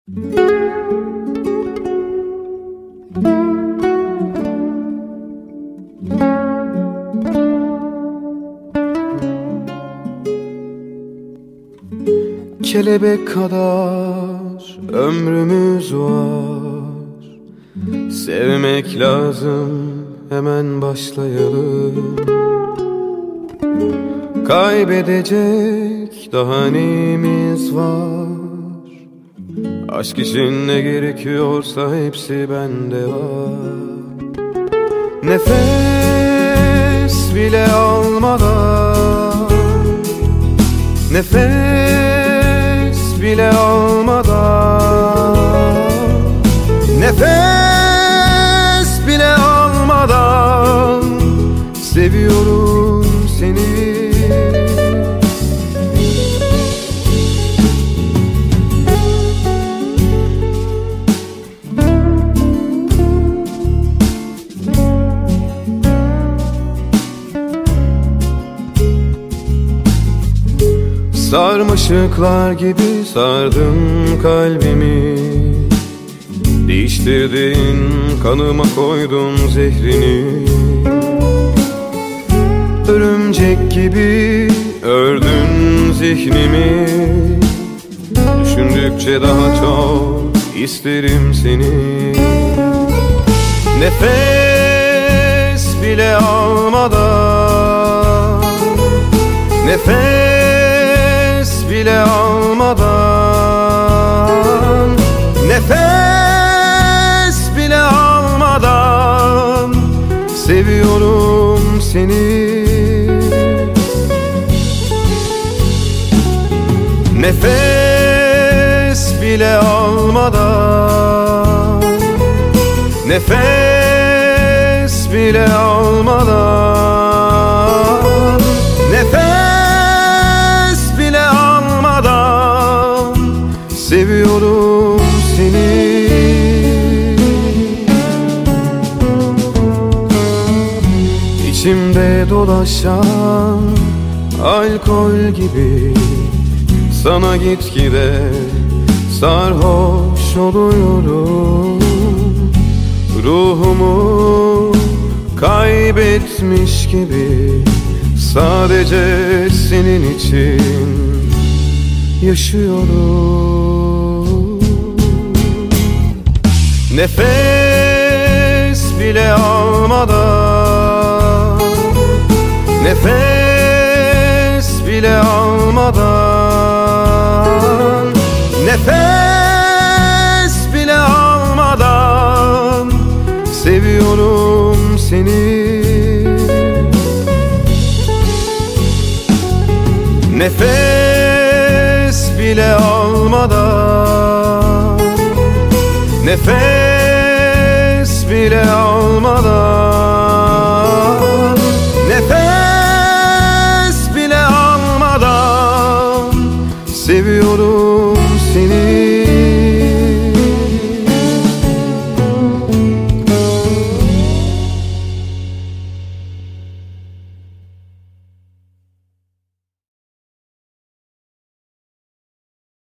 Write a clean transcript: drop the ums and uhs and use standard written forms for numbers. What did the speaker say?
Kelebek kadar ömrümüz var. Sevmek lazım, hemen başlayalım. Kaybedecek daha neyimiz var? Aşk için ne gerekiyorsa hepsi bende var. Nefes bile almadan, nefes bile almadan, nefes bile almadan seviyorum seni. Sarmaşıklar gibi sardın kalbimi, değiştirdin kanıma koydun zehrini. Örümcek gibi ördün zihnimi, düşündükçe daha çok isterim seni. Nefes bile almadan, nefes bile almadan, nefes bile almadan seviyorum seni. Nefes bile almadan, nefes bile almadan, nefes bile almadan seviyorum seni. İçimde dolaşan alkol gibi sana gitgide sarhoş oluyorum. Ruhumu kaybetmiş gibi sadece senin için yaşıyorum. Nefes bile almadan, nefes bile almadan, nefes bile almadan seviyorum seni. Nefes bile almadan, nefes bile almadan,